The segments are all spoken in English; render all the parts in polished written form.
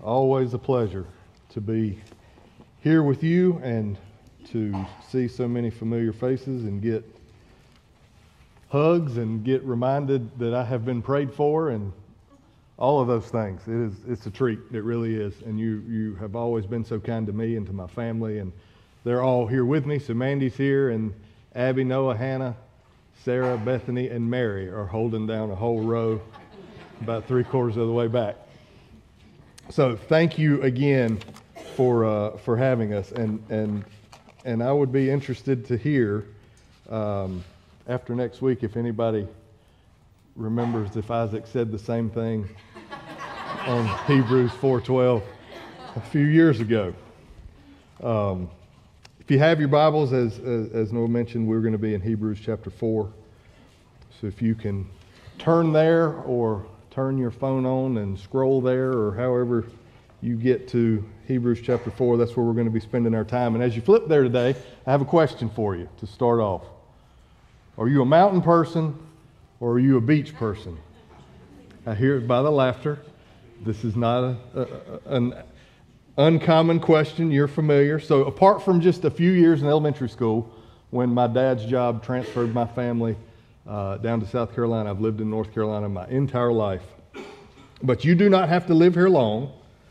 Always a pleasure to be here with you and to see so many familiar faces and get hugs and get reminded that I have been prayed for and all of those things. It's a treat. It really is. And you have always been so kind to me and to my family, and they're all here with me. So Mandy's here, and Abby, Noah, Hannah, Sarah, Bethany, and Mary are holding down a whole row about 3/4 of the way back. So thank you again for having us, and I would be interested to hear after next week if anybody remembers if Isaac said the same thing on Hebrews 4:12 a few years ago. If you have your Bibles, as Noah mentioned, we're going to be in Hebrews chapter 4. So if you can turn there or turn your phone on and scroll there, or however you get to Hebrews chapter 4, that's where we're going to be spending our time. And as you flip there today, I have a question for you to start off. Are you a mountain person or are you a beach person? I hear it by the laughter. This is not an uncommon question. You're familiar. So apart from just a few years in elementary school, when my dad's job transferred my family down to South Carolina, I've lived in North Carolina my entire life. But you do not have to live here long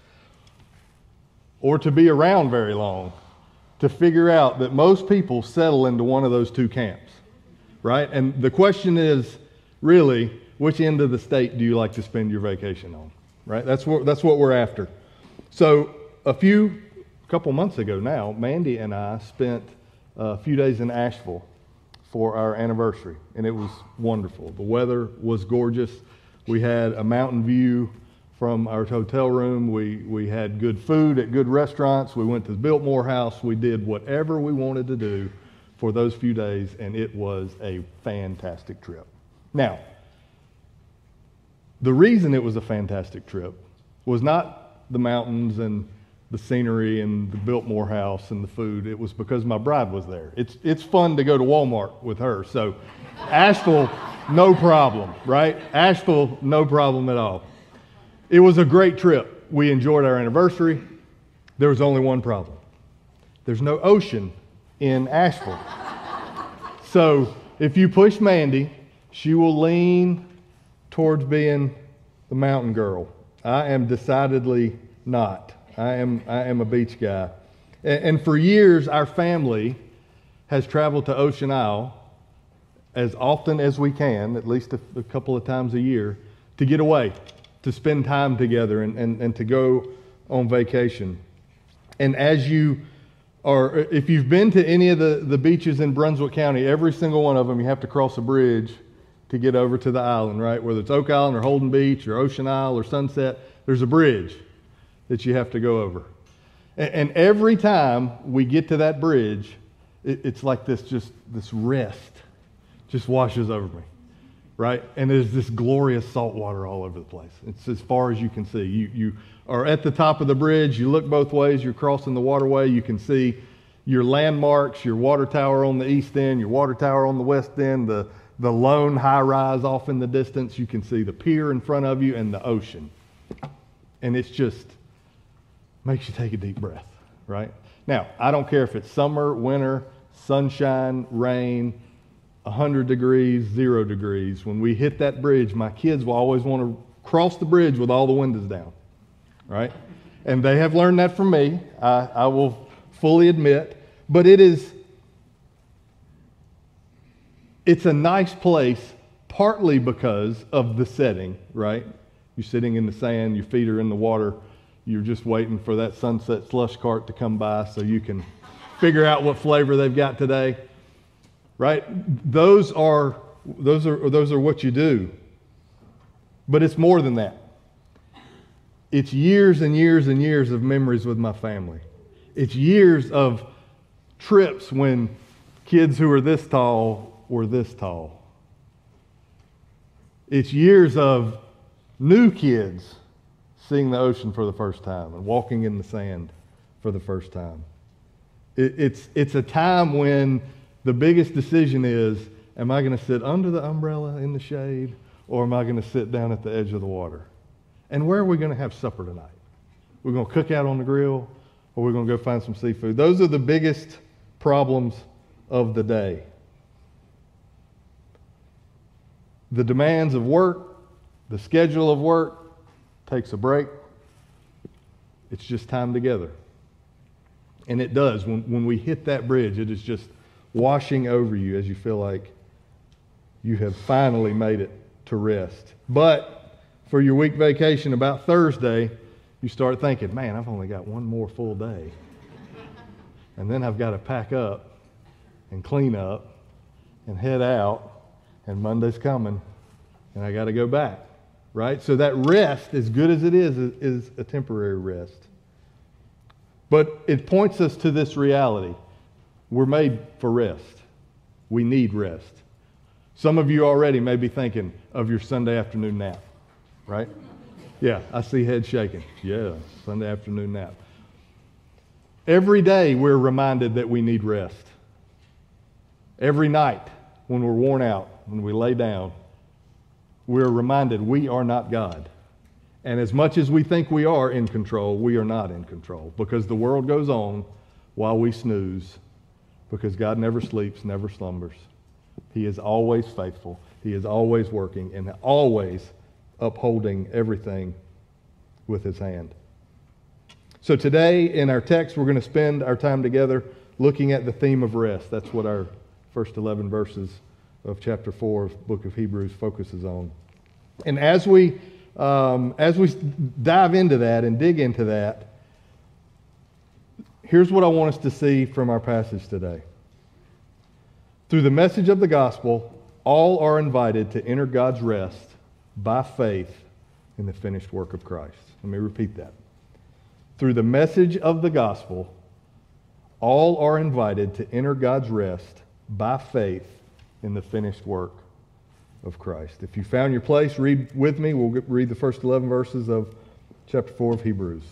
or to be around very long to figure out that most people settle into one of those two camps, right? And the question is really, which end of the state do you like to spend your vacation on, right? That's what we're after. So a couple months ago now, Mandy and I spent a few days in Asheville for our anniversary, and it was wonderful. The weather was gorgeous. We had a mountain view from our hotel room. We had good food at good restaurants. We went to the Biltmore House. We did whatever we wanted to do for those few days, and it was a fantastic trip. Now, the reason it was a fantastic trip was not the mountains and the scenery and the Biltmore House and the food. It was because my bride was there. It's fun to go to Walmart with her. So Asheville, no problem, right? Asheville, no problem at all. It was a great trip. We enjoyed our anniversary. There was only one problem. There's no ocean in Asheville. So if you push Mandy, she will lean towards being the mountain girl. I am decidedly not. I am a beach guy. And for years, our family has traveled to Ocean Isle as often as we can, at least a couple of times a year, to get away, to spend time together and to go on vacation. And as if you've been to any of the beaches in Brunswick County, every single one of them, you have to cross a bridge to get over to the island, right? Whether it's Oak Island or Holden Beach or Ocean Isle or Sunset, there's a bridge that you have to go over. And every time we get to that bridge, it's like this rest just washes over me, right? And there's this glorious salt water all over the place. It's as far as you can see. You are at the top of the bridge, you look both ways, you're crossing the waterway, you can see your landmarks, your water tower on the east end, your water tower on the west end, the lone high rise off in the distance. You can see the pier in front of you and the ocean. And it's just makes you take a deep breath, right? Now, I don't care if it's summer, winter, sunshine, rain, 100 degrees, 0 degrees. When we hit that bridge, my kids will always want to cross the bridge with all the windows down, right? And they have learned that from me, I will fully admit. But it's a nice place, partly because of the setting, right? You're sitting in the sand, your feet are in the water, you're just waiting for that Sunset slush cart to come by so you can figure out what flavor they've got today, right? Those are what you do. But it's more than that. It's years and years and years of memories with my family. It's years of trips when kids who are this tall were this tall. It's years of new kids seeing the ocean for the first time and walking in the sand for the first time. It's a time when the biggest decision is, am I going to sit under the umbrella in the shade, or am I going to sit down at the edge of the water? And where are we going to have supper tonight? we're going to cook out on the grill, or we're going to go find some seafood. Those are the biggest problems of the day. The demands of work, the schedule of work takes a break. It's just time together. And it does. When we hit that bridge, it is just washing over you as you feel like you have finally made it to rest. But for your week vacation, about Thursday, you start thinking, man, I've only got one more full day. And then I've got to pack up and clean up and head out, and Monday's coming, and I got to go back, right? So that rest, as good as it is a temporary rest. But it points us to this reality. We're made for rest. We need rest. Some of you already may be thinking of your Sunday afternoon nap, right? Yeah, I see heads shaking. Yeah, Sunday afternoon nap. Every day we're reminded that we need rest. Every night when we're worn out, when we lay down, we're reminded we are not God. And as much as we think we are in control, we are not in control, because the world goes on while we snooze, because God never sleeps, never slumbers. He is always faithful. He is always working and always upholding everything with his hand. So today in our text, we're going to spend our time together looking at the theme of rest. That's what our first 11 verses of chapter 4 of the book of Hebrews focuses on. And as we dive into that and dig into that, here's what I want us to see from our passage today. Through the message of the gospel, all are invited to enter God's rest by faith in the finished work of Christ. Let me repeat that. Through the message of the gospel, all are invited to enter God's rest by faith in the finished work of Christ. If you found your place, read with me. We'll read the first 11 verses of chapter 4 of Hebrews.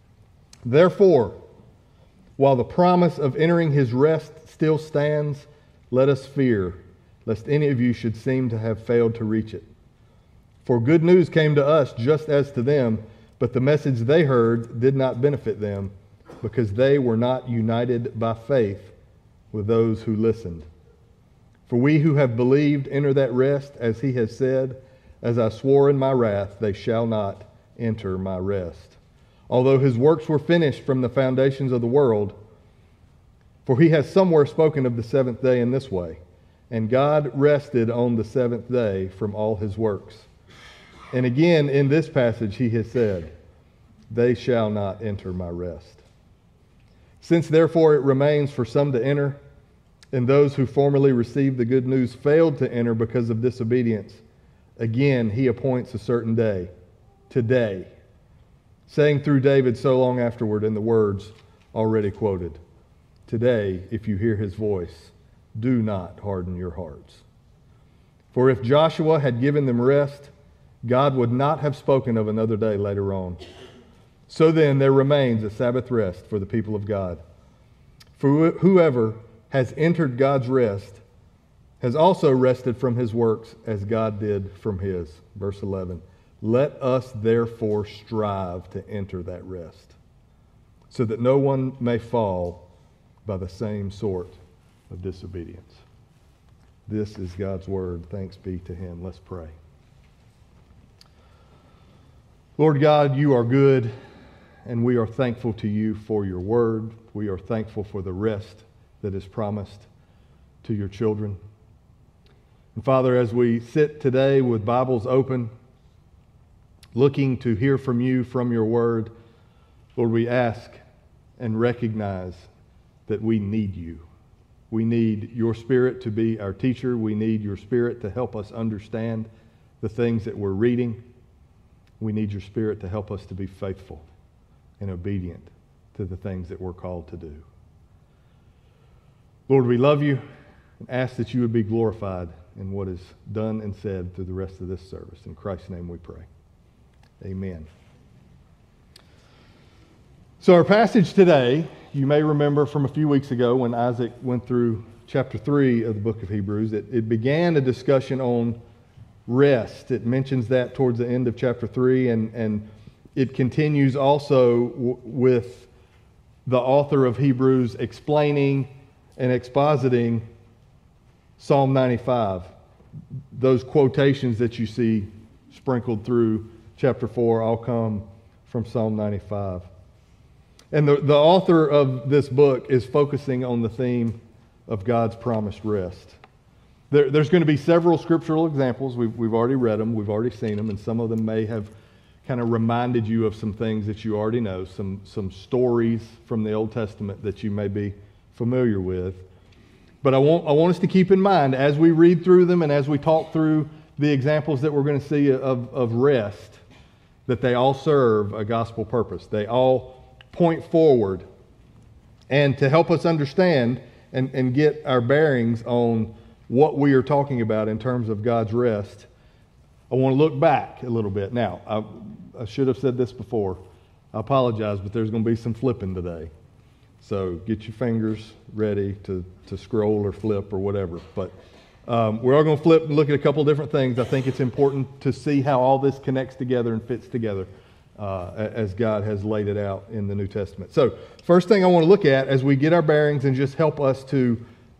Therefore, while the promise of entering his rest still stands, let us fear, lest any of you should seem to have failed to reach it. For good news came to us just as to them, but the message they heard did not benefit them, because they were not united by faith with those who listened. For we who have believed enter that rest, as he has said, as I swore in my wrath, they shall not enter my rest. Although his works were finished from the foundations of the world, for he has somewhere spoken of the seventh day in this way, and God rested on the seventh day from all his works. And again, in this passage, he has said, they shall not enter my rest. Since therefore it remains for some to enter, and those who formerly received the good news failed to enter because of disobedience, again he appoints a certain day, today, saying through David so long afterward in the words already quoted, today, if you hear his voice, do not harden your hearts. For if Joshua had given them rest, God would not have spoken of another day later on. So then there remains a Sabbath rest for the people of God. For whoever has entered God's rest has also rested from his works as God did from his. Verse 11. Let us therefore strive to enter that rest, so that no one may fall by the same sort of disobedience. This is God's word. Thanks be to him. Let's pray. Lord God, you are good, and we are thankful to you for your word. We are thankful for the rest that is promised to your children. And Father, as we sit today with Bibles open, looking to hear from you from your word, Lord, we ask and recognize that we need you. We need your Spirit to be our teacher. We need your Spirit to help us understand the things that we're reading. We need your Spirit to help us to be faithful and obedient to the things that we're called to do. Lord, we love you and ask that you would be glorified in what is done and said through the rest of this service. In Christ's name we pray. Amen. So our passage today, you may remember from a few weeks ago when Isaac went through chapter 3 of the book of Hebrews, it began a discussion on rest. It mentions that towards the end of chapter 3, and it continues also with the author of Hebrews explaining and expositing Psalm 95. Those quotations that you see sprinkled through chapter 4 all come from Psalm 95. And the author of this book is focusing on the theme of God's promised rest. There's going to be several scriptural examples. We've already read them. We've already seen them. And some of them may have kind of reminded you of some things that you already know, some stories from the Old Testament that you may be familiar with. But I want us to keep in mind as we read through them and as we talk through the examples that we're going to see of rest, that they all serve a gospel purpose. They all point forward. And to help us understand and get our bearings on what we are talking about in terms of God's rest, I want to look back a little bit. Now, I should have said this before. I apologize, but there's going to be some flipping today. So get your fingers ready to scroll or flip or whatever. But we're all going to flip and look at a couple different things. I think it's important to see how all this connects together and fits together as God has laid it out in the New Testament. So first thing I want to look at as we get our bearings and just help us to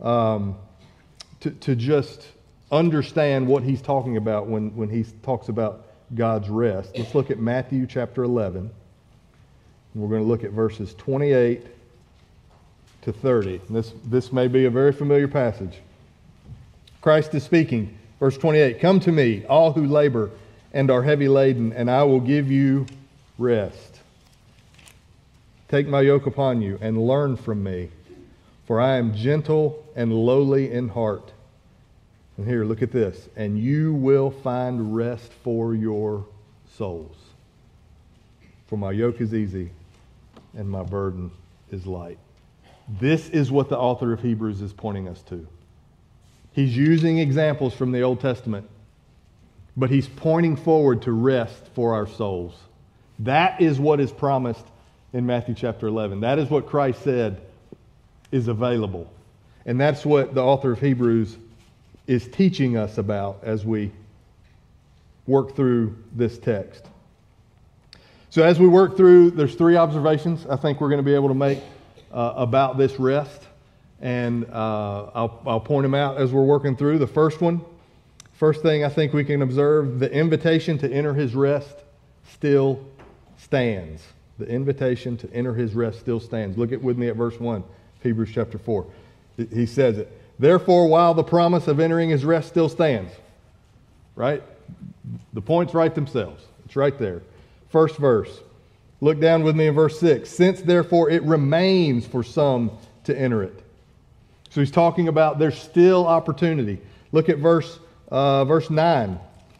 just understand what he's talking about when he talks about God's rest. Let's look at Matthew chapter 11. We're going to look at verses 28 to 30. This may be a very familiar passage. Christ is speaking. Verse 28, "Come to me, all who labor and are heavy laden, and I will give you rest. Take my yoke upon you and learn from me, for I am gentle and lowly in heart." And here, look at this. "And you will find rest for your souls. For my yoke is easy and my burden is light." This is what the author of Hebrews is pointing us to. He's using examples from the Old Testament, but he's pointing forward to rest for our souls. That is what is promised in Matthew chapter 11. That is what Christ said is available. And that's what the author of Hebrews is teaching us about as we work through this text. So as we work through, there's three observations I think we're going to be able to make about this rest. And I'll point them out as we're working through. The first thing I think we can observe, the invitation to enter his rest still stands. The invitation to enter his rest still stands. Look with me at verse 1, Hebrews chapter 4. He says it. "Therefore, while the promise of entering his rest still stands." Right? The points write themselves. It's right there. First verse. Look down with me in verse 6. "Since therefore it remains for some to enter it." So he's talking about there's still opportunity. Look at verse 9.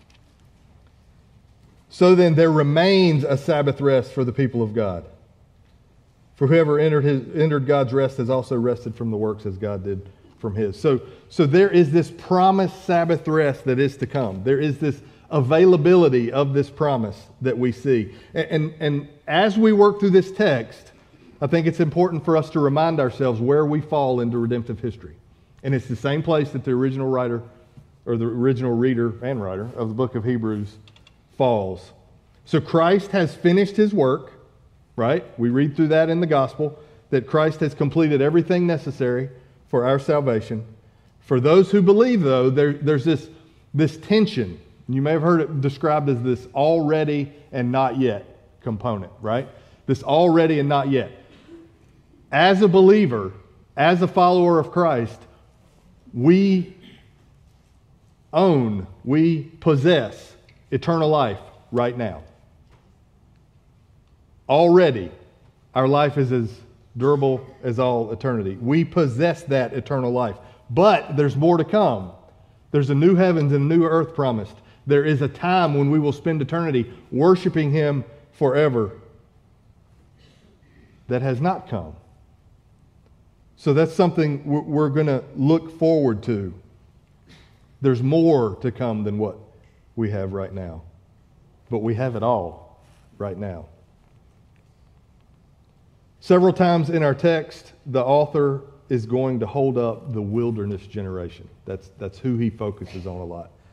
"So then there remains a Sabbath rest for the people of God. For whoever entered God's rest has also rested from the works as God did from his." So there is this promised Sabbath rest that is to come. There is this availability of this promise that we see. And as we work through this text, I think it's important for us to remind ourselves where we fall into redemptive history. And it's the same place that the original writer, or the original reader and writer of the book of Hebrews falls. So Christ has finished his work, right? We read through that in the gospel, that Christ has completed everything necessary for our salvation. For those who believe, though, there's this tension. You may have heard it described as this already and not yet component, right? This already and not yet. As a believer, as a follower of Christ, we possess eternal life right now. Already, our life is as durable as all eternity. We possess that eternal life. But there's more to come. There's a new heavens and a new earth promised. There is a time when we will spend eternity worshiping him forever. That has not come. So that's something we're going to look forward to. There's more to come than what we have right now. But we have it all right now. Several times in our text, the author is going to hold up the wilderness generation. That's who he focuses on a lot.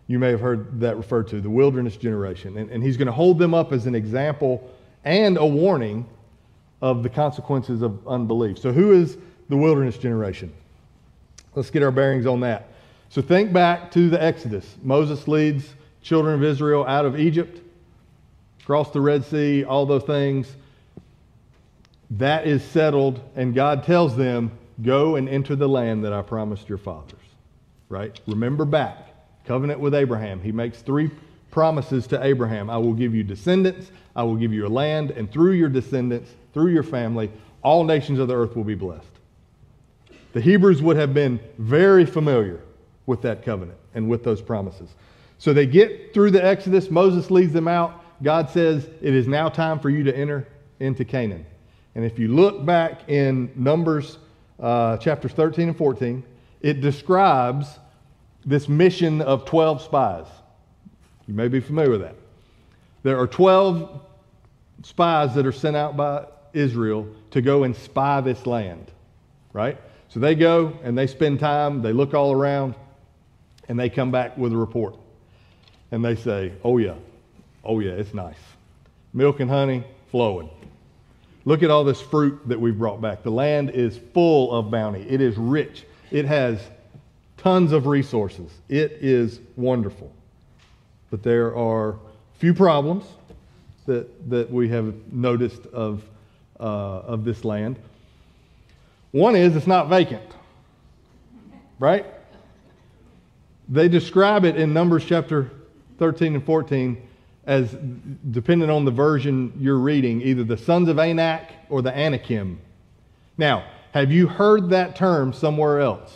you may have heard that referred to, the wilderness generation. And he's going to hold them up as an example and a warning of the consequences of unbelief. So who is the wilderness generation? Let's get our bearings on that. So think back to the Exodus. Moses leads children of Israel out of Egypt, across the Red Sea, all those things. That is settled, and God tells them, go and enter the land that I promised your fathers. Right? Remember back. Covenant with Abraham. He makes 3 promises to Abraham. I will give you descendants, I will give you a land, and through your descendants, through your family, all nations of the earth will be blessed. The Hebrews would have been very familiar with that covenant and with those promises. So they get through the Exodus. Moses leads them out. God says, it is now time for you to enter into Canaan. And if you look back in Numbers chapters 13 and 14, it describes this mission of 12 spies. You may be familiar with that. There are 12 spies that are sent out by Israel to go and spy this land, right? So they go and they spend time, they look all around, and they come back with a report. And they say, oh yeah, it's nice. Milk and honey flowing. Look at all this fruit that we've brought back. The land is full of bounty. It is rich. It has tons of resources. It is wonderful. But there are few problems that we have noticed of this land. One is it's not vacant, right? They describe it in Numbers chapter 13 and 14 as, depending on the version you're reading, either the sons of Anak or the Anakim. Now, have you heard that term somewhere else?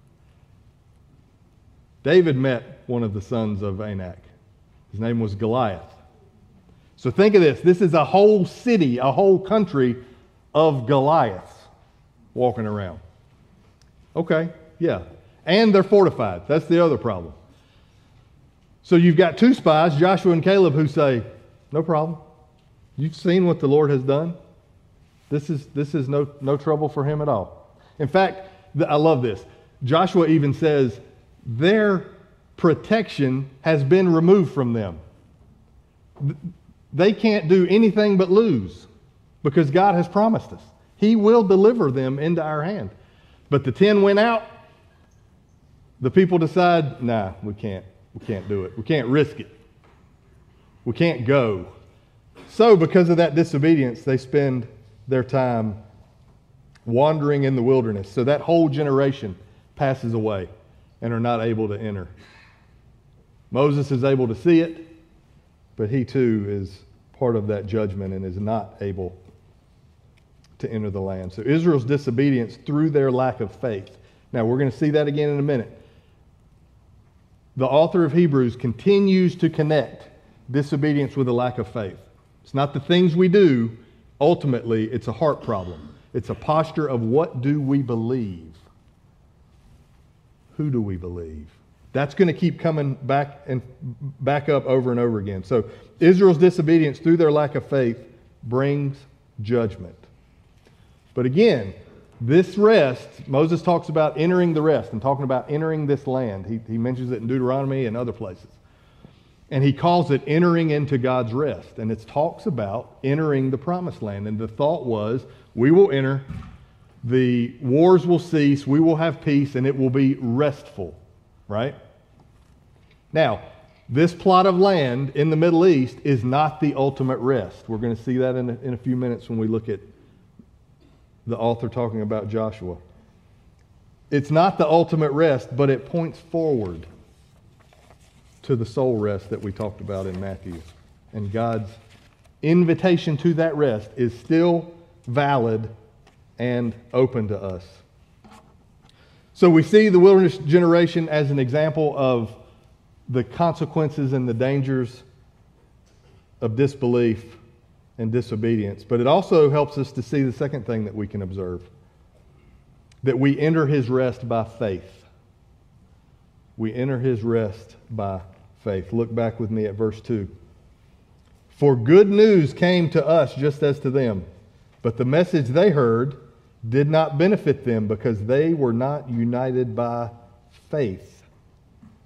David met one of the sons of Anak. His name was Goliath. So think of this. This is a whole city, a whole country of Goliaths walking around. Okay, yeah. And they're fortified. That's the other problem. So you've got 2 spies, Joshua and Caleb, who say, no problem. You've seen what the Lord has done. This is no trouble for him at all. In fact, I love this. Joshua even says, their protection has been removed from them. They can't do anything but lose because God has promised us. He will deliver them into our hand. But the 10 went out. The people decide, nah, we can't do it. We can't risk it. We can't go. So because of that disobedience, they spend their time wandering in the wilderness. So that whole generation passes away and are not able to enter. Moses is able to see it, but he too is part of that judgment and is not able to enter the land. So Israel's disobedience through their lack of faith. Now we're going to see that again in a minute. The author of Hebrews continues to connect disobedience with a lack of faith. It's not the things we do. Ultimately, it's a heart problem. It's a posture of what do we believe? Who do we believe? That's going to keep coming back up over and over again. So Israel's disobedience through their lack of faith brings judgment. But again, this rest, Moses talks about entering the rest and talking about entering this land. He mentions it in Deuteronomy and other places. And he calls it entering into God's rest. And it talks about entering the promised land. And the thought was, we will enter, the wars will cease, we will have peace, and it will be restful. Right? Now, this plot of land in the Middle East is not the ultimate rest. We're going to see that in a few minutes when we look at the author talking about Joshua. It's not the ultimate rest, but it points forward to the soul rest that we talked about in Matthew. And God's invitation to that rest is still valid and open to us. So we see the wilderness generation as an example of the consequences and the dangers of disbelief and disobedience. But it also helps us to see the second thing that we can observe. That we enter his rest by faith. We enter his rest by faith. Look back with me at verse 2. For good news came to us just as to them, but the message they heard did not benefit them because they were not united by faith.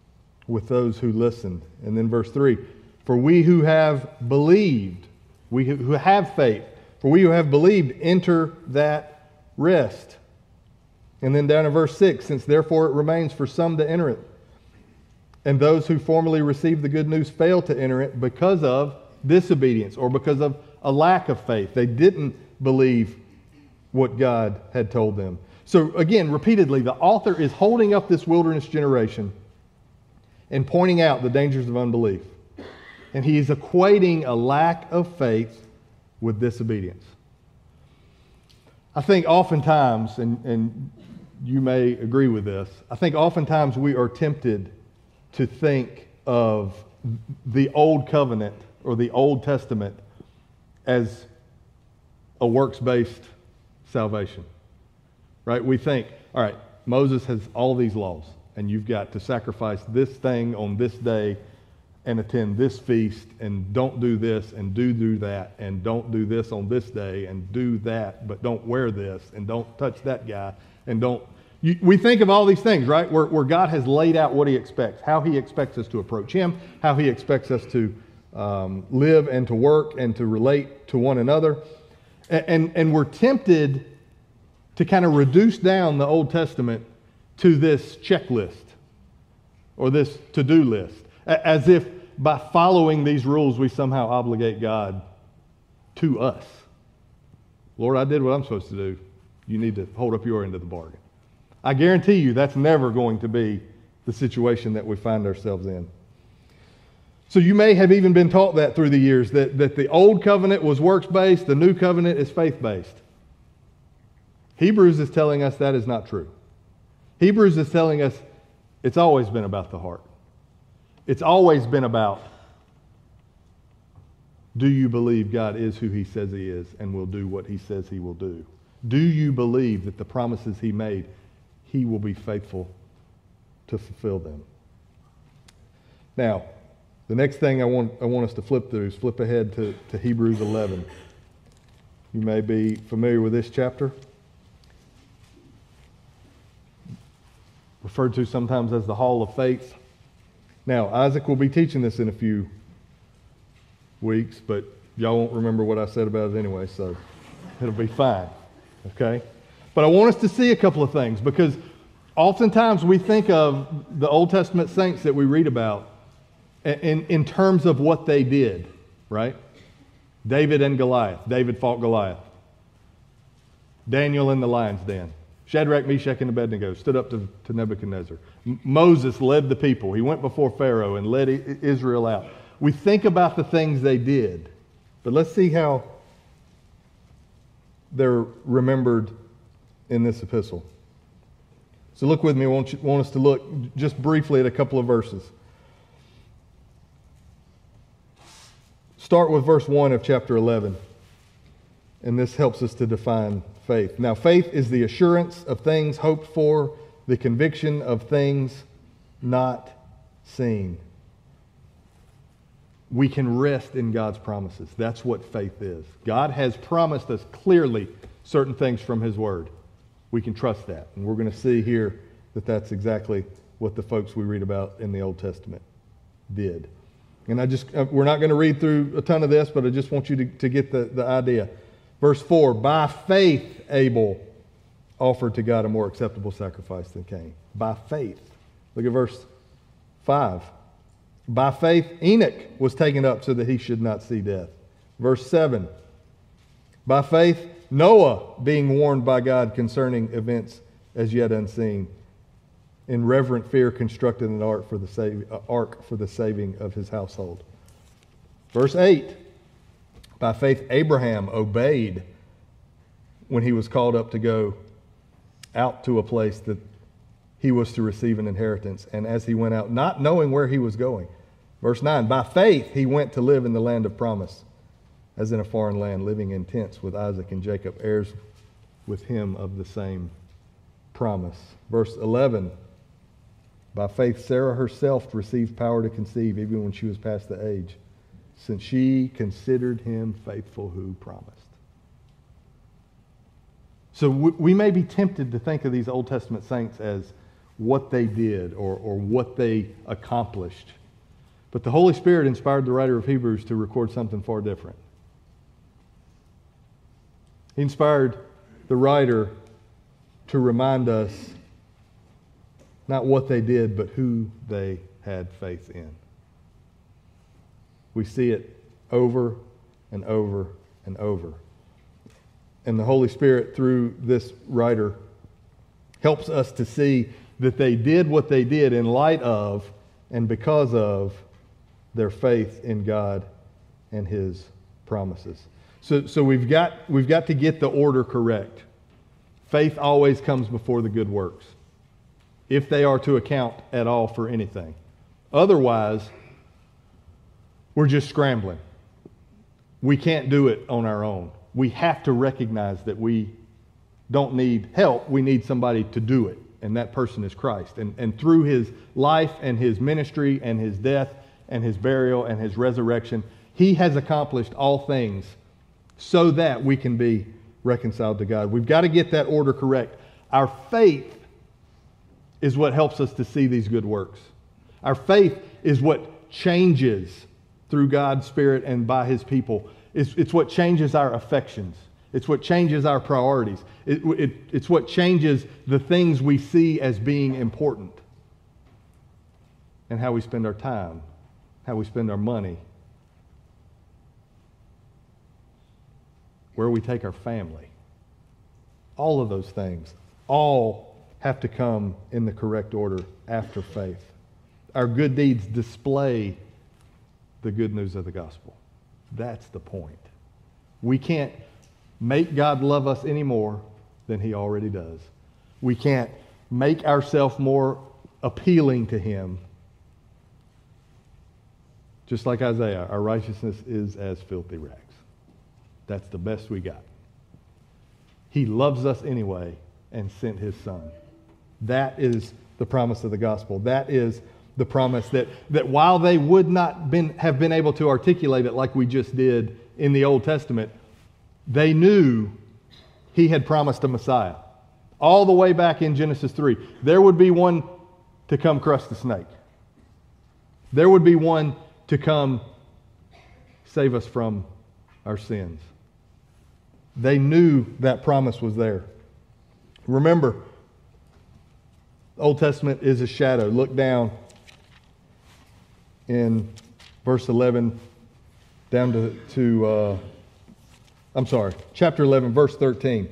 with those who listen. And then verse 3, for we who have believed, we who have faith, for we who have believed enter that rest. And then down in verse 6, since therefore it remains for some to enter it, and those who formerly received the good news fail to enter it because of disobedience or because of a lack of faith. They didn't believe what God had told them. So again, repeatedly, the author is holding up this wilderness generation and pointing out the dangers of unbelief. And he is equating a lack of faith with disobedience. I think oftentimes, and you may agree with this, I think oftentimes we are tempted to think of the Old Covenant or the Old Testament as a works-based salvation, right? We think, all right, Moses has all these laws, and you've got to sacrifice this thing on this day and attend this feast, and don't do this, and do that, and don't do this on this day, and do that, but don't wear this, and don't touch that guy, and don't... We think of all these things, right, where God has laid out what he expects, how he expects us to approach him, how he expects us to live and to work and to relate to one another. And we're tempted to kind of reduce down the Old Testament to this checklist or this to-do list, as if by following these rules we somehow obligate God to us. Lord, I did what I'm supposed to do. You need to hold up your end of the bargain. I guarantee you that's never going to be the situation that we find ourselves in. So you may have even been taught that through the years, that the old covenant was works-based, the new covenant is faith-based. Hebrews is telling us that is not true. Hebrews is telling us it's always been about the heart. It's always been about, do you believe God is who he says he is and will do what he says he will do? Do you believe that the promises he made, he will be faithful to fulfill them? Now, the next thing I want us to flip through is flip ahead to Hebrews 11. You may be familiar with this chapter. Referred to sometimes as the Hall of Faith. Now, Isaac will be teaching this in a few weeks, but y'all won't remember what I said about it anyway, so it'll be fine. Okay? But I want us to see a couple of things, because oftentimes we think of the Old Testament saints that we read about in terms of what they did, right? David and Goliath. David fought Goliath. Daniel in the lion's den. Shadrach, Meshach, and Abednego stood up to Nebuchadnezzar. Moses led the people. He went before Pharaoh and led Israel out. We think about the things they did, but let's see how they're remembered in this epistle. So look with me. I want us to look just briefly at a couple of verses. Start with verse 1 of chapter 11, and this helps us to define faith. Now, faith is the assurance of things hoped for, the conviction of things not seen. We can rest in God's promises. That's what faith is. God has promised us clearly certain things from his word. We can trust that. And we're going to see here that that's exactly what the folks we read about in the Old Testament did. And we're not going to read through a ton of this, but I just want you to get the idea. Verse 4, by faith Abel offered to God a more acceptable sacrifice than Cain. By faith. Look at verse 5. By faith Enoch was taken up so that he should not see death. Verse 7. By faith Noah, being warned by God concerning events as yet unseen, in reverent fear constructed an ark for the saving of his household. Verse 8. By faith Abraham obeyed when he was called up to go out to a place that he was to receive an inheritance, and as he went out, not knowing where he was going. Verse 9. By faith he went to live in the land of promise, as in a foreign land, living in tents with Isaac and Jacob, heirs with him of the same promise. Verse 11. By faith Sarah herself received power to conceive, even when she was past the age, since she considered him faithful who promised. So we may be tempted to think of these Old Testament saints as what they did or what they accomplished. But the Holy Spirit inspired the writer of Hebrews to record something far different. He inspired the writer to remind us not what they did, but who they had faith in. We see it over and over and over. And the Holy Spirit, through this writer, helps us to see that they did what they did in light of and because of their faith in God and His promises. So we've got to get the order correct. Faith always comes before the good works, if they are to account at all for anything. Otherwise, we're just scrambling. We can't do it on our own. We have to recognize that we don't need help. We need somebody to do it, and that person is Christ. And through His life and His ministry and His death and His burial and His resurrection, He has accomplished all things so that we can be reconciled to God. We've got to get that order correct. Our faith is what helps us to see these good works. Our faith is what changes through God's Spirit and by His people. It's what changes our affections. It's what changes our priorities. It's what changes the things we see as being important. And how we spend our time, how we spend our money, where we take our family. All of those things, all have to come in the correct order after faith. Our good deeds display the good news of the gospel. That's the point. We can't make God love us any more than He already does. We can't make ourselves more appealing to Him. Just like Isaiah, our righteousness is as filthy rags. That's the best we got. He loves us anyway and sent His Son. That is the promise of the gospel. That is the promise that while they would not have been able to articulate it like we just did in the Old Testament, they knew He had promised a Messiah. All the way back in Genesis 3, there would be one to come crush the snake. There would be one to come save us from our sins. They knew that promise was there. Remember, the Old Testament is a shadow. Look down in verse 11 down to chapter 11, verse 13.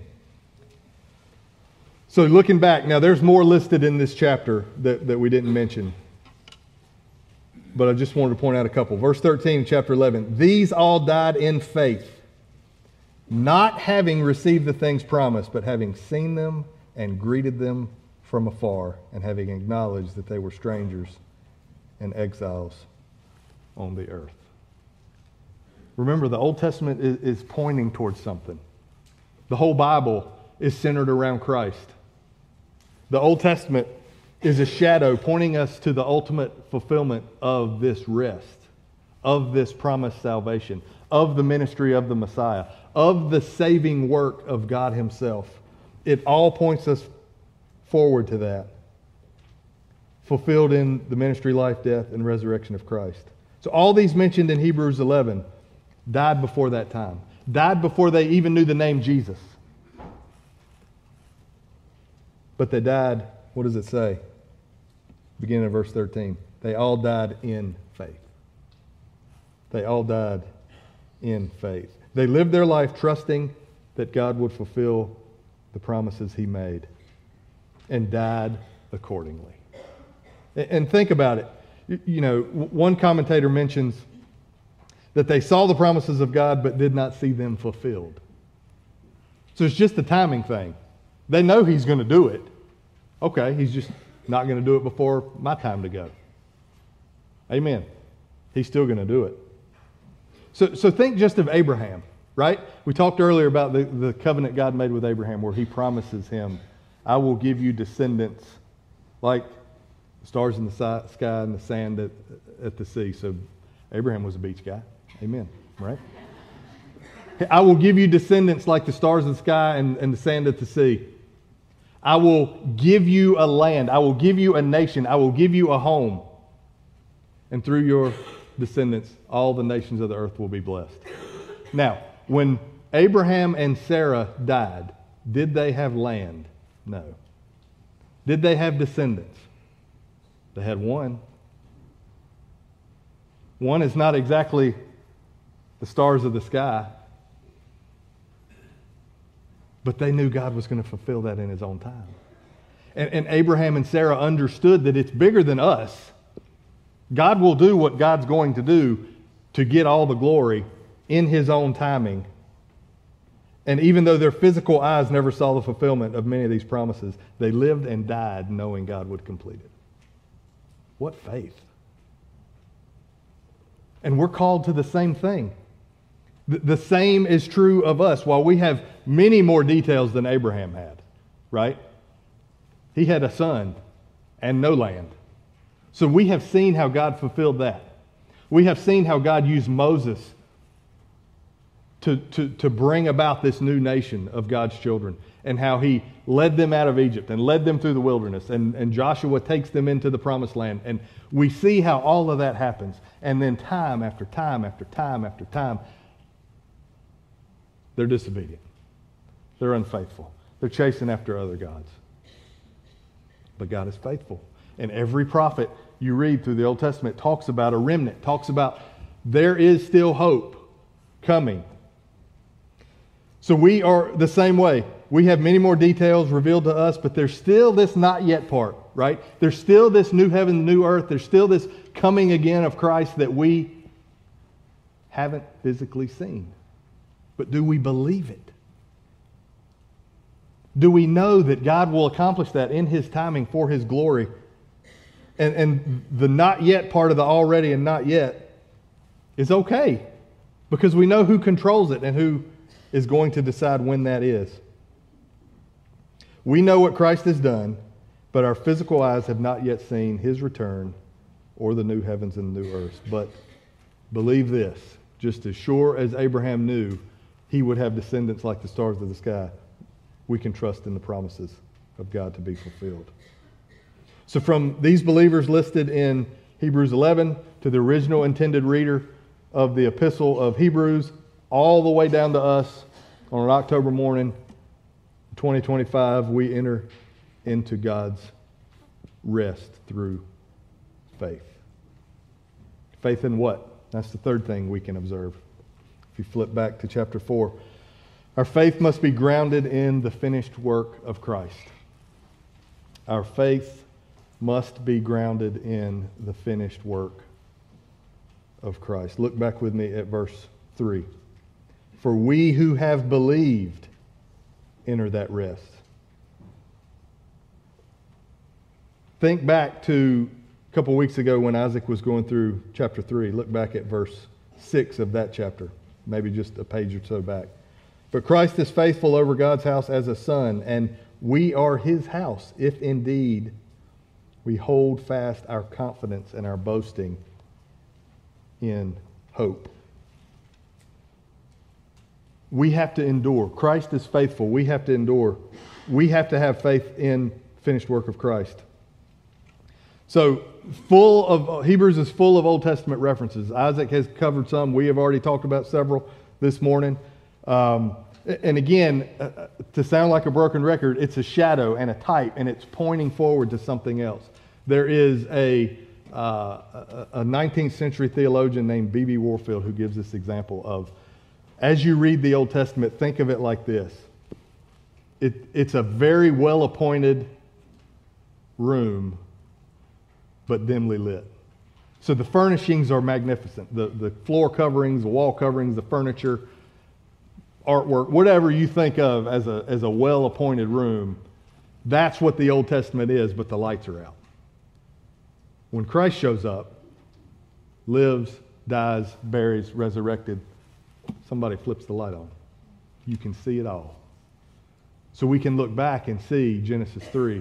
So looking back, now there's more listed in this chapter that we didn't mention, but I just wanted to point out a couple. Verse 13, chapter 11. These all died in faith, not having received the things promised, but having seen them and greeted them from afar, and having acknowledged that they were strangers and exiles on the earth. Remember, the Old Testament is pointing towards something. The whole Bible is centered around Christ. The Old Testament is a shadow pointing us to the ultimate fulfillment of this rest, of this promised salvation, of the ministry of the Messiah, of the saving work of God Himself. It all points us forward to that, fulfilled in the ministry, life, death, and resurrection of Christ. So all these mentioned in Hebrews 11 died before that time, died before they even knew the name Jesus. But they died, what does it say? Beginning of verse 13. They all died in faith. They all died in faith. They lived their life trusting that God would fulfill the promises He made, and died accordingly. And think about it. You know, one commentator mentions that they saw the promises of God but did not see them fulfilled. So it's just a timing thing. They know He's going to do it. Okay, He's just not going to do it before my time to go. Amen. He's still going to do it. So think just of Abraham, right? We talked earlier about the covenant God made with Abraham, where He promises him, I will give you descendants like the stars in the sky and the sand at the sea. So Abraham was a beach guy. Amen, right? I will give you descendants like the stars in the sky and the sand at the sea. I will give you a land. I will give you a nation. I will give you a home. And through your descendants, all the nations of the earth will be blessed. Now, when Abraham and Sarah died, did they have land? No. Did they have descendants? They had one. One is not exactly the stars of the sky, but they knew God was going to fulfill that in his own time. And Abraham and Sarah understood that it's bigger than us. God will do what God's going to do to get all the glory in his own timing. And even though their physical eyes never saw the fulfillment of many of these promises, they lived and died knowing God would complete it. What faith! And we're called to the same thing. The same is true of us. While we have many more details than Abraham had, right? He had a son and no land. So we have seen how God fulfilled that. We have seen how God used Moses to bring about this new nation of God's children, and how he led them out of Egypt and led them through the wilderness, and Joshua takes them into the promised land. And we see how all of that happens. And then time after time after time after time, they're disobedient. They're unfaithful. They're chasing after other gods. But God is faithful. And every prophet you read through the Old Testament talks about a remnant, talks about there is still hope coming. So we are the same way. We have many more details revealed to us, but there's still this not yet part, right? There's still this new heaven, new earth. There's still this coming again of Christ that we haven't physically seen. But do we believe it? Do we know that God will accomplish that in his timing for his glory? And the not yet part of the already and not yet is okay, because we know who controls it and who is going to decide when that is. We know what Christ has done, but our physical eyes have not yet seen his return or the new heavens and the new earth. But believe this, just as sure as Abraham knew he would have descendants like the stars of the sky, we can trust in the promises of God to be fulfilled. So from these believers listed in Hebrews 11 to the original intended reader of the epistle of Hebrews, all the way down to us on an October morning, 2025, we enter into God's rest through faith. Faith in what? That's the third thing we can observe. If you flip back to chapter 4, our faith must be grounded in the finished work of Christ. Our faith must be grounded in the finished work of Christ. Look back with me at verse 3. For we who have believed enter that rest. Think back to a couple weeks ago when Isaac was going through chapter 3. Look back at verse 6 of that chapter, maybe just a page or so back. But Christ is faithful over God's house as a son, and we are his house, if indeed we hold fast our confidence and our boasting in hope. We have to endure. Christ is faithful. We have to endure. We have to have faith in finished work of Christ. So Hebrews is full of Old Testament references. Isaac has covered some. We have already talked about several this morning. And again, to sound like a broken record, it's a shadow and a type, and it's pointing forward to something else. There is a 19th century theologian named B.B. Warfield who gives this example of, as you read the Old Testament, think of it like this. It's a very well-appointed room, but dimly lit. So the furnishings are magnificent. The floor coverings, the wall coverings, the furniture, artwork, whatever you think of as a well-appointed room, that's what the Old Testament is, but the lights are out. When Christ shows up, lives, dies, buries, resurrected, somebody flips the light on. You can see it all. So we can look back and see Genesis 3.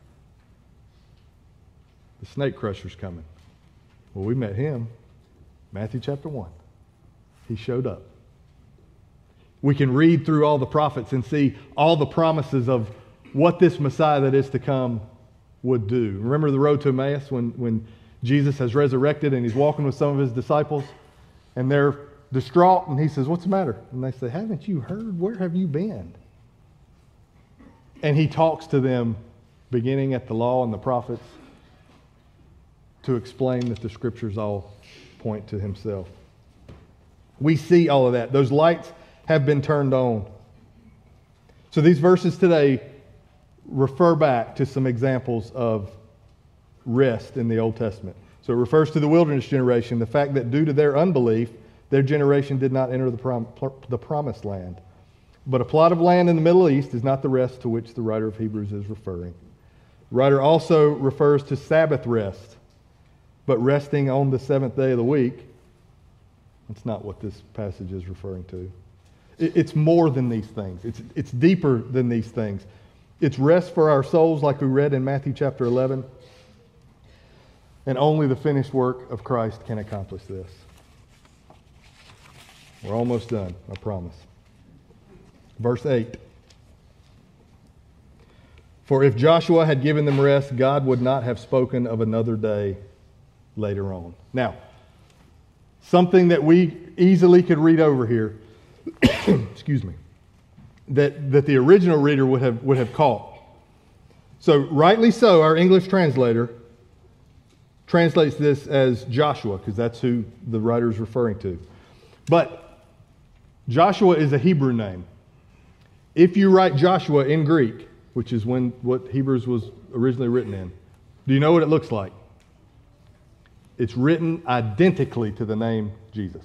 The snake crusher's coming. Well, we met him. Matthew chapter 1. He showed up. We can read through all the prophets and see all the promises of what this Messiah that is to come would do. Remember the road to Emmaus when Jesus has resurrected and he's walking with some of his disciples and they're distraught and he says, "What's the matter?" And they say, "Haven't you heard? Where have you been?" And he talks to them beginning at the law and the prophets to explain that the scriptures all point to himself. We see all of that. Those lights have been turned on. So these verses today refer back to some examples of rest in the Old Testament. So it refers to the wilderness generation, the fact that due to their unbelief, their generation did not enter the promised land. But a plot of land in the Middle East is not the rest to which the writer of Hebrews is referring. The writer also refers to Sabbath rest, but resting on the seventh day of the week. That's not what this passage is referring to. It's more than these things. It's deeper than these things. It's rest for our souls, like we read in Matthew chapter 11. And only the finished work of Christ can accomplish this. We're almost done, I promise. Verse 8. For if Joshua had given them rest, God would not have spoken of another day later on. Now, something that we easily could read over here, excuse me, that the original reader would have caught. So, rightly so, our English translator translates this as Joshua, because that's who the writer is referring to. But Joshua is a Hebrew name. If you write Joshua in Greek, which is what Hebrews was originally written in, do you know what it looks like? It's written identically to the name Jesus.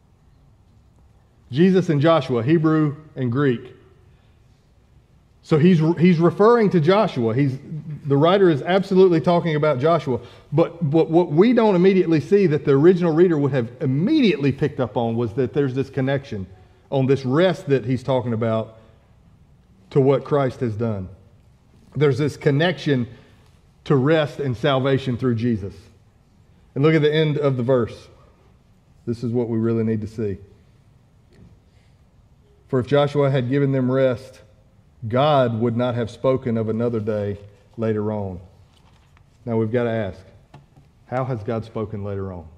Jesus and Joshua, Hebrew and Greek. So he's referring to Joshua. The writer is absolutely talking about Joshua. But what we don't immediately see that the original reader would have immediately picked up on was that there's this connection on this rest that he's talking about to what Christ has done. There's this connection to rest and salvation through Jesus. And look at the end of the verse. This is what we really need to see. For if Joshua had given them rest, God would not have spoken of another day later on. Now we've got to ask, how has God spoken later on?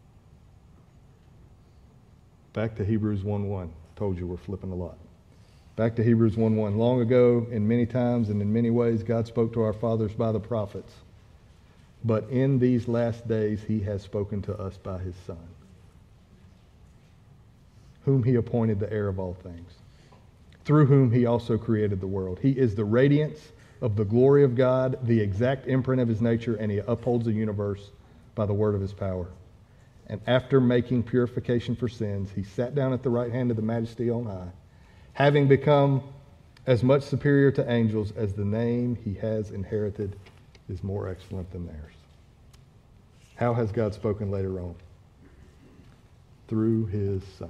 Back to Hebrews 1:1. Told you we're flipping a lot. Back to Hebrews 1:1. Long ago, in many times and in many ways, God spoke to our fathers by the prophets. But in these last days, he has spoken to us by his Son, whom he appointed the heir of all things, through whom he also created the world. He is the radiance of the glory of God, the exact imprint of his nature, and he upholds the universe by the word of his power. And after making purification for sins, he sat down at the right hand of the Majesty on high, having become as much superior to angels as the name he has inherited is more excellent than theirs. How has God spoken later on? Through his Son.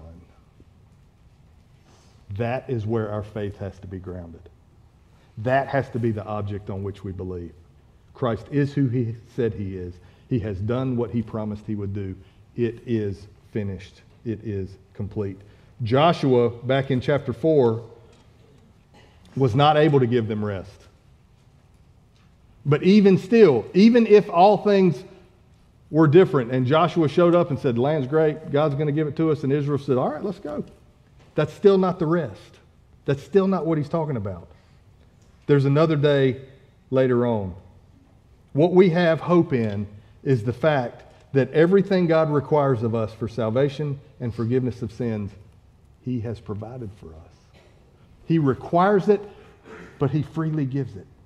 That is where our faith has to be grounded. That has to be the object on which we believe. Christ is who he said he is. He has done what he promised he would do. It is finished. It is complete. Joshua, back in chapter 4, was not able to give them rest. But even still, even if all things were different and Joshua showed up and said, "The land's great, God's going to give it to us," and Israel said, "All right, let's go." That's still not the rest. That's still not what he's talking about. There's another day later on. What we have hope in is the fact that everything God requires of us for salvation and forgiveness of sins, he has provided for us. He requires it, but he freely gives it.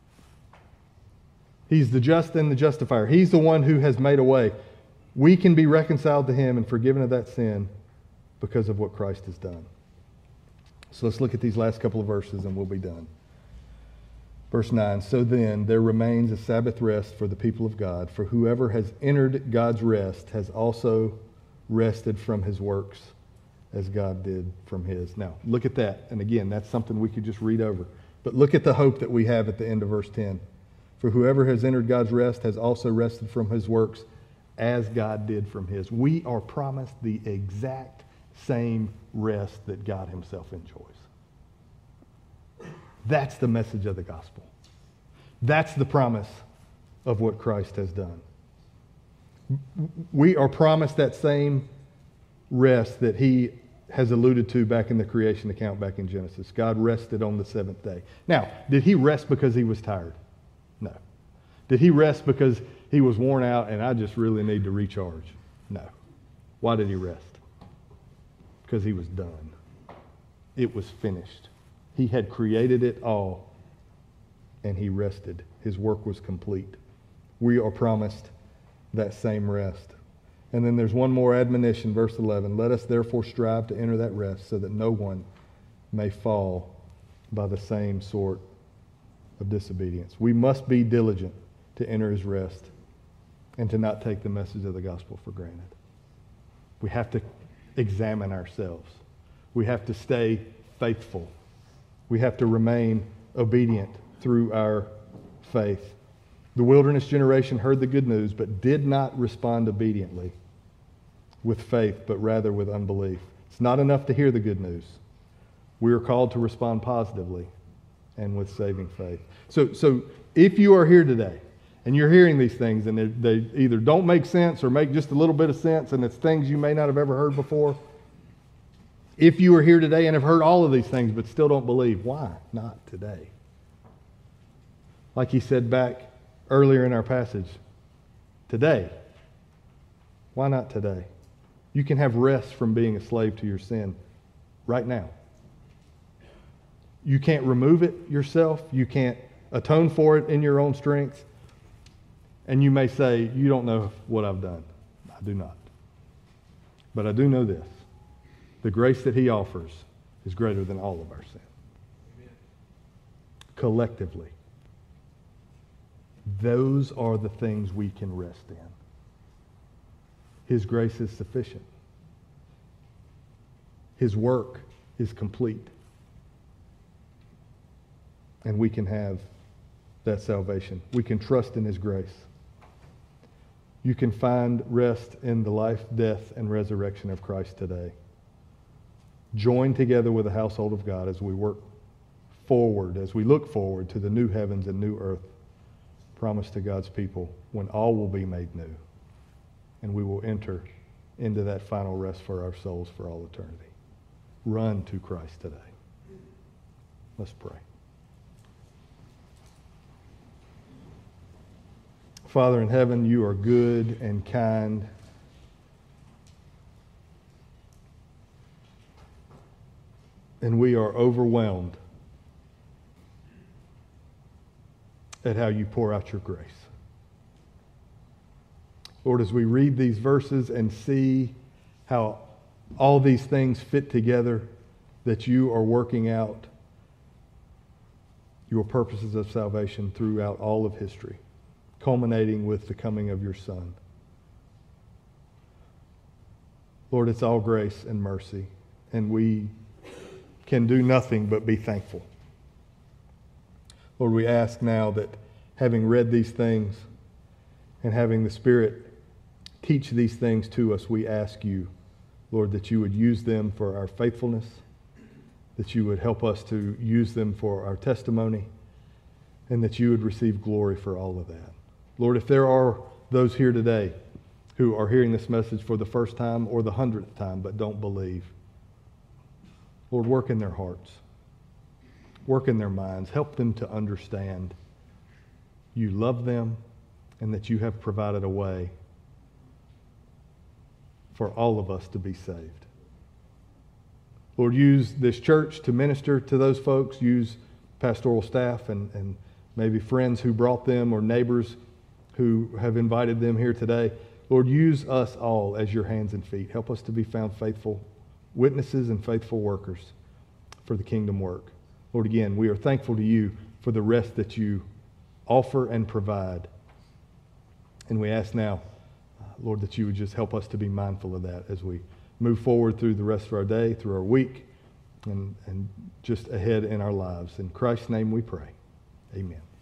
He's the just and the justifier. He's the one who has made a way. We can be reconciled to him and forgiven of that sin because of what Christ has done. So let's look at these last couple of verses and we'll be done. Verse 9, so then there remains a Sabbath rest for the people of God, for whoever has entered God's rest has also rested from his works as God did from his. Now, look at that. And again, that's something we could just read over. But look at the hope that we have at the end of verse 10. For whoever has entered God's rest has also rested from his works as God did from his. We are promised the exact same rest that God himself enjoys. That's the message of the gospel. That's the promise of what Christ has done. We are promised that same rest that he has alluded to back in the creation account back in Genesis. God rested on the seventh day. Now, did he rest because he was tired? No. Did he rest because he was worn out and I just really need to recharge? No. Why did he rest? Because he was done. It was finished. He had created it all and he rested. His work was complete. We are promised that same rest. And then there's one more admonition, verse 11. Let us therefore strive to enter that rest so that no one may fall by the same sort of disobedience. We must be diligent to enter his rest and to not take the message of the gospel for granted. We have to examine ourselves. We have to stay faithful. We have to remain obedient through our faith. The wilderness generation heard the good news, but did not respond obediently with faith, but rather with unbelief. It's not enough to hear the good news. We are called to respond positively and with saving faith. So if you are here today and you're hearing these things and they either don't make sense or make just a little bit of sense and it's things you may not have ever heard before, if you are here today and have heard all of these things but still don't believe, why not today? Like he said back earlier in our passage, today. Why not today? You can have rest from being a slave to your sin right now. You can't remove it yourself. You can't atone for it in your own strength. And you may say, you don't know what I've done. I do not. But I do know this. The grace that he offers is greater than all of our sin. Amen. Collectively. Those are the things we can rest in. His grace is sufficient. His work is complete. And we can have that salvation. We can trust in his grace. You can find rest in the life, death, and resurrection of Christ today. Join together with the household of God as we work forward, as we look forward to the new heavens and new earth promised to God's people when all will be made new. And we will enter into that final rest for our souls for all eternity. Run to Christ today. Let's pray. Father in heaven, you are good and kind. And we are overwhelmed at how you pour out your grace. Lord, as we read these verses and see how all these things fit together, that you are working out your purposes of salvation throughout all of history, culminating with the coming of your Son. Lord, it's all grace and mercy, and we can do nothing but be thankful. Lord, we ask now that having read these things and having the Spirit teach these things to us, we ask you, Lord, that you would use them for our faithfulness, that you would help us to use them for our testimony, and that you would receive glory for all of that. Lord, if there are those here today who are hearing this message for the first time or the 100th time but don't believe, Lord, work in their hearts. Work in their minds. Help them to understand you love them and that you have provided a way for all of us to be saved. Lord, use this church to minister to those folks. Use pastoral staff and maybe friends who brought them or neighbors who have invited them here today. Lord, use us all as your hands and feet. Help us to be found faithful witnesses and faithful workers for the kingdom work. Lord, again, we are thankful to you for the rest that you offer and provide. And we ask now, Lord, that you would just help us to be mindful of that as we move forward through the rest of our day, through our week, and just ahead in our lives. In Christ's name we pray. Amen.